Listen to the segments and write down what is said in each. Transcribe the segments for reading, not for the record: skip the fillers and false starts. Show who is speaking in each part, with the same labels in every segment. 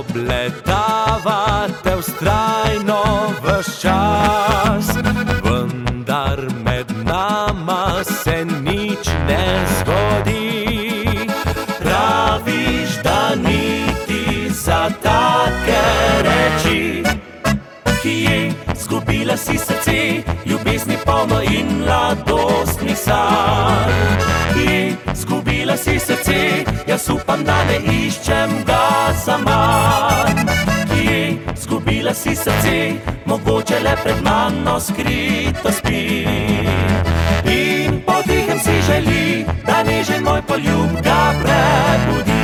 Speaker 1: Obletavate vztrajno ves čas, vendar med nama se nič ne zgodi. Praviš, da niti za take reči, kje zgubila si srce, ljubezni polno in mladostnih sanj. Kje zgubila si srce, jaz upam, da ne iščem ga zaman. Kje zgubila si srce, mogoče le pred mano skrito spi. In potihem si želi, da nežen moj poljub ga prebudi.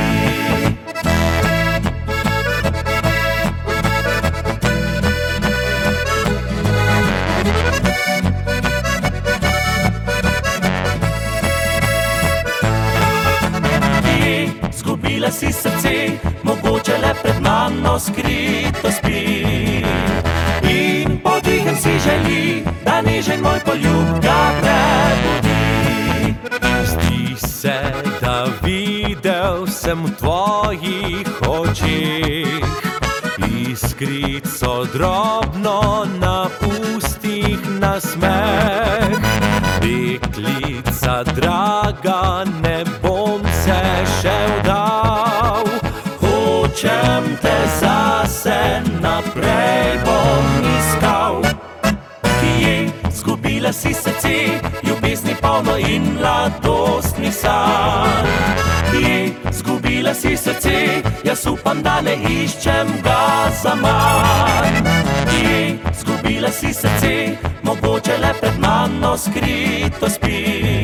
Speaker 1: Zgubila si srce, mogoče le pred mano skrito spi. In potihem si želi, da nežen moj poljub ga prebudi. Zdi se, da videl sem v tvojih očeh iskrico drobno na ustih nasmeh. Deklica draga, ne bom se še vdal, hočem te zase, naprej bom iskal. Kje zgubila si srce, ljubezni polno in mladostnih sanj. Kje zgubila si srce, jaz upam, da ne iščem ga zaman. Kje zgubila si srce, mogoče le pred mano skrito spi.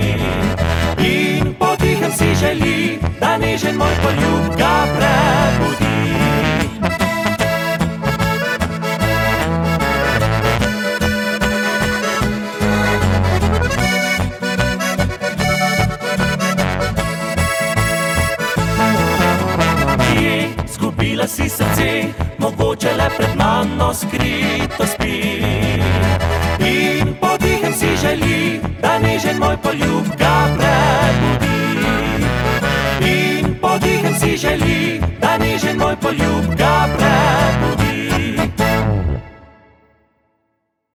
Speaker 1: In potihem si želi, da nežen moj poljub ga prebudi. Zgubila si srce, mogoče le pred mano skrito spi. In potihem si želi, da nežen moj poljub ga prebudi. In potihem si želi, da nežen moj poljub ga